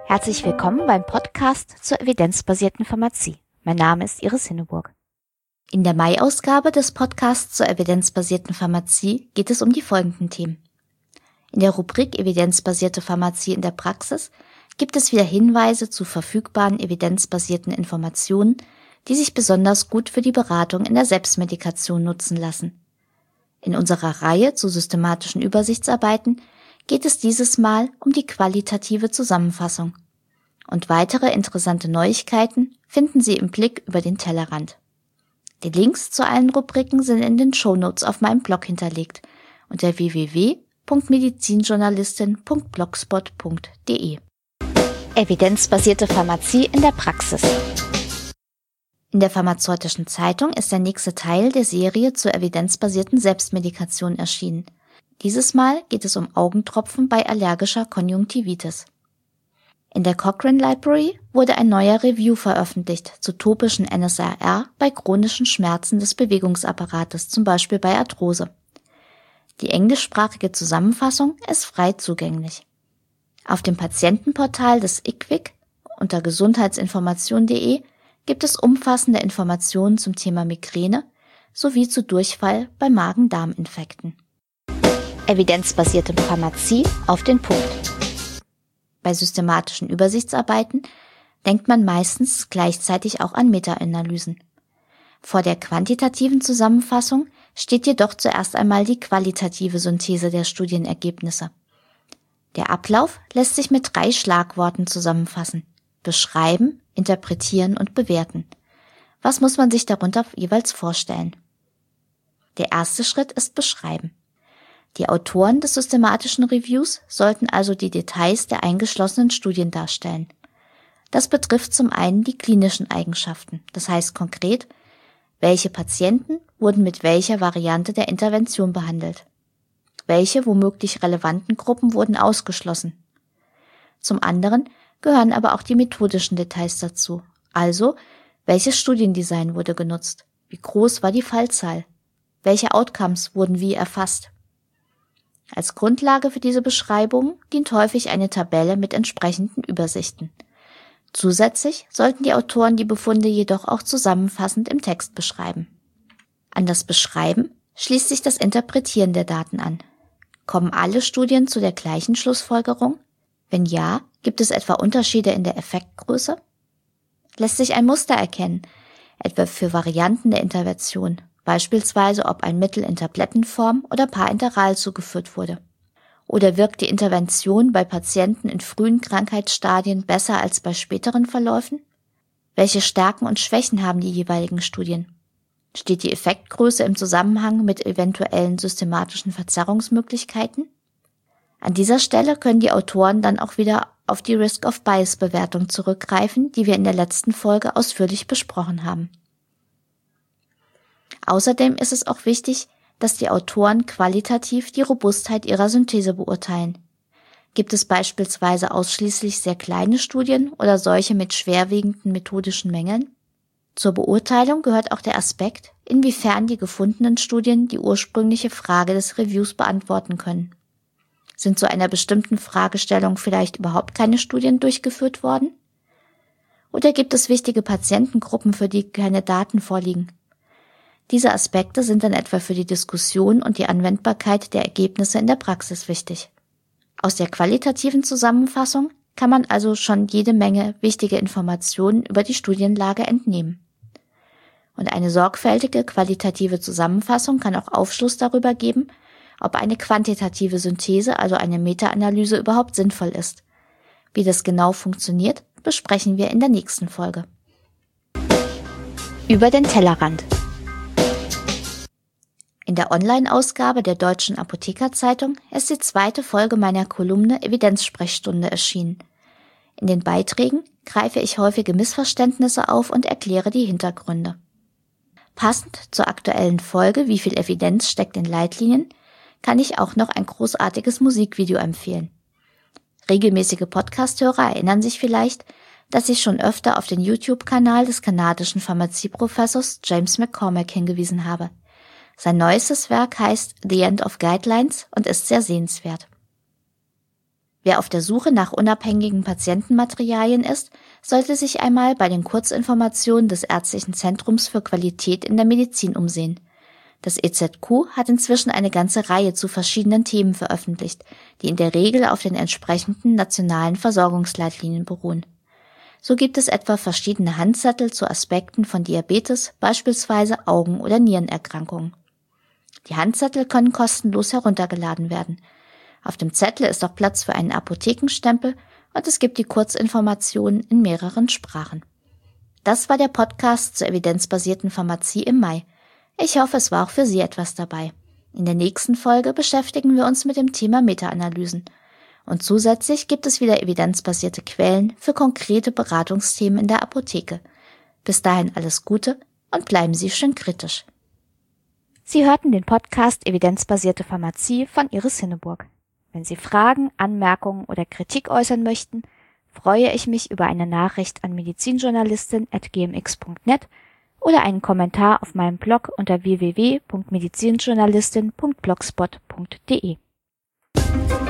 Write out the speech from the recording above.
Herzlich willkommen beim Podcast zur evidenzbasierten Pharmazie. Mein Name ist Iris Hinneburg. In der Mai-Ausgabe des Podcasts zur evidenzbasierten Pharmazie geht es um die folgenden Themen. In der Rubrik Evidenzbasierte Pharmazie in der Praxis gibt es wieder Hinweise zu verfügbaren evidenzbasierten Informationen, die sich besonders gut für die Beratung in der Selbstmedikation nutzen lassen. In unserer Reihe zu systematischen Übersichtsarbeiten geht es dieses Mal um die qualitative Zusammenfassung. Und weitere interessante Neuigkeiten finden Sie im Blick über den Tellerrand. Die Links zu allen Rubriken sind in den Shownotes auf meinem Blog hinterlegt unter www.medizinjournalistin.blogspot.de. Evidenzbasierte Pharmazie in der Praxis. In der Pharmazeutischen Zeitung ist der nächste Teil der Serie zur evidenzbasierten Selbstmedikation erschienen. Dieses Mal geht es um Augentropfen bei allergischer Konjunktivitis. In der Cochrane Library wurde ein neuer Review veröffentlicht zu topischen NSAR bei chronischen Schmerzen des Bewegungsapparates, zum Beispiel bei Arthrose. Die englischsprachige Zusammenfassung ist frei zugänglich. Auf dem Patientenportal des IQWiC unter gesundheitsinformation.de gibt es umfassende Informationen zum Thema Migräne sowie zu Durchfall bei Magen-Darm-Infekten. Evidenzbasierte Pharmazie auf den Punkt. Bei systematischen Übersichtsarbeiten denkt man meistens gleichzeitig auch an Meta-Analysen. Vor der quantitativen Zusammenfassung steht jedoch zuerst einmal die qualitative Synthese der Studienergebnisse. Der Ablauf lässt sich mit 3 Schlagworten zusammenfassen: beschreiben, interpretieren und bewerten. Was muss man sich darunter jeweils vorstellen? Der erste Schritt ist beschreiben. Die Autoren des systematischen Reviews sollten also die Details der eingeschlossenen Studien darstellen. Das betrifft zum einen die klinischen Eigenschaften, das heißt konkret, welche Patienten wurden mit welcher Variante der Intervention behandelt, welche womöglich relevanten Gruppen wurden ausgeschlossen. Zum anderen gehören aber auch die methodischen Details dazu, also welches Studiendesign wurde genutzt, wie groß war die Fallzahl, welche Outcomes wurden wie erfasst. Als Grundlage für diese Beschreibung dient häufig eine Tabelle mit entsprechenden Übersichten. Zusätzlich sollten die Autoren die Befunde jedoch auch zusammenfassend im Text beschreiben. An das Beschreiben schließt sich das Interpretieren der Daten an. Kommen alle Studien zu der gleichen Schlussfolgerung? Wenn ja, gibt es etwa Unterschiede in der Effektgröße? Lässt sich ein Muster erkennen, etwa für Varianten der Intervention? Beispielsweise ob ein Mittel in Tablettenform oder parenteral zugeführt wurde. Oder wirkt die Intervention bei Patienten in frühen Krankheitsstadien besser als bei späteren Verläufen? Welche Stärken und Schwächen haben die jeweiligen Studien? Steht die Effektgröße im Zusammenhang mit eventuellen systematischen Verzerrungsmöglichkeiten? An dieser Stelle können die Autoren dann auch wieder auf die Risk-of-Bias-Bewertung zurückgreifen, die wir in der letzten Folge ausführlich besprochen haben. Außerdem ist es auch wichtig, dass die Autoren qualitativ die Robustheit ihrer Synthese beurteilen. Gibt es beispielsweise ausschließlich sehr kleine Studien oder solche mit schwerwiegenden methodischen Mängeln? Zur Beurteilung gehört auch der Aspekt, inwiefern die gefundenen Studien die ursprüngliche Frage des Reviews beantworten können. Sind zu einer bestimmten Fragestellung vielleicht überhaupt keine Studien durchgeführt worden? Oder gibt es wichtige Patientengruppen, für die keine Daten vorliegen? Diese Aspekte sind dann etwa für die Diskussion und die Anwendbarkeit der Ergebnisse in der Praxis wichtig. Aus der qualitativen Zusammenfassung kann man also schon jede Menge wichtige Informationen über die Studienlage entnehmen. Und eine sorgfältige qualitative Zusammenfassung kann auch Aufschluss darüber geben, ob eine quantitative Synthese, also eine Meta-Analyse, überhaupt sinnvoll ist. Wie das genau funktioniert, besprechen wir in der nächsten Folge. Über den Tellerrand. In der Online-Ausgabe der Deutschen Apothekerzeitung ist die 2. Folge meiner Kolumne Evidenzsprechstunde erschienen. In den Beiträgen greife ich häufige Missverständnisse auf und erkläre die Hintergründe. Passend zur aktuellen Folge Wie viel Evidenz steckt in Leitlinien, kann ich auch noch ein großartiges Musikvideo empfehlen. Regelmäßige Podcast-Hörer erinnern sich vielleicht, dass ich schon öfter auf den YouTube-Kanal des kanadischen Pharmazieprofessors James McCormack hingewiesen habe. Sein neuestes Werk heißt The End of Guidelines und ist sehr sehenswert. Wer auf der Suche nach unabhängigen Patientenmaterialien ist, sollte sich einmal bei den Kurzinformationen des Ärztlichen Zentrums für Qualität in der Medizin umsehen. Das EZQ hat inzwischen eine ganze Reihe zu verschiedenen Themen veröffentlicht, die in der Regel auf den entsprechenden nationalen Versorgungsleitlinien beruhen. So gibt es etwa verschiedene Handzettel zu Aspekten von Diabetes, beispielsweise Augen- oder Nierenerkrankungen. Die Handzettel können kostenlos heruntergeladen werden. Auf dem Zettel ist auch Platz für einen Apothekenstempel und es gibt die Kurzinformationen in mehreren Sprachen. Das war der Podcast zur evidenzbasierten Pharmazie im Mai. Ich hoffe, es war auch für Sie etwas dabei. In der nächsten Folge beschäftigen wir uns mit dem Thema Meta-Analysen. Und zusätzlich gibt es wieder evidenzbasierte Quellen für konkrete Beratungsthemen in der Apotheke. Bis dahin alles Gute und bleiben Sie schön kritisch. Sie hörten den Podcast Evidenzbasierte Pharmazie von Iris Hinneburg. Wenn Sie Fragen, Anmerkungen oder Kritik äußern möchten, freue ich mich über eine Nachricht an medizinjournalistin@gmx.net oder einen Kommentar auf meinem Blog unter www.medizinjournalistin.blogspot.de.